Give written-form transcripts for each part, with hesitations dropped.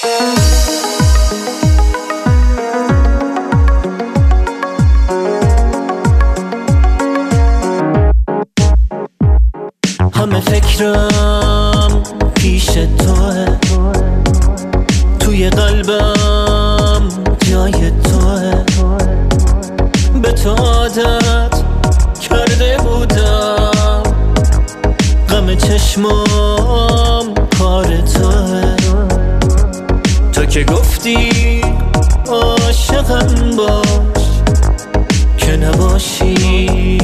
همه فکرم پیش توه، توی قلبم جای توه. به تو عادت کرده بودم، غم چشمام کار توه. تو که گفتی عاشقم باش، که نباشی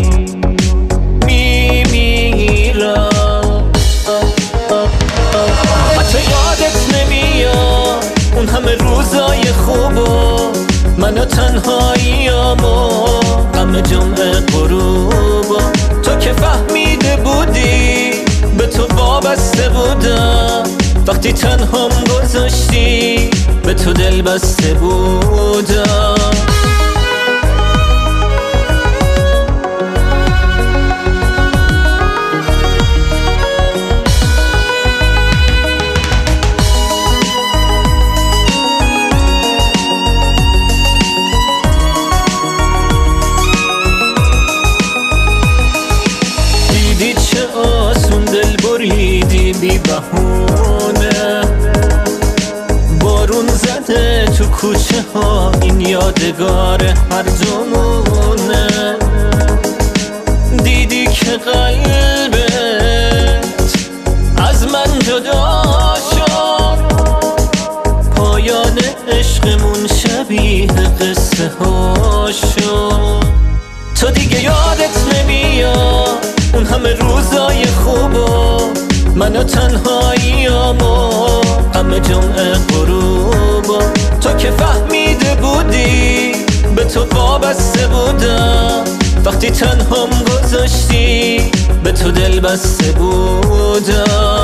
همه روزای خوبو، منو تنهاییامو، غم جمعه غروبو. تو که فهمیده بودی به تو وابسته بودم، وقتی تنهام گذاشتی به تو دل بسته بودم. چه آسون دل بریدی بی بهونه، بارون زده تو کوچه ها، این یادگار هر دومونه. دیدی که قلبت از من جدا شد، پایان عشقمون شبیه قصه ها شد. تو دیگه یادت نمیاد اون همه روزای خوبو، منو تنهاییامو، غم جمعه غروبو. تو که فهمیده بودی به تو وابسته بودم، وقتی تنهام گذاشتی به تو دل بسته بودم.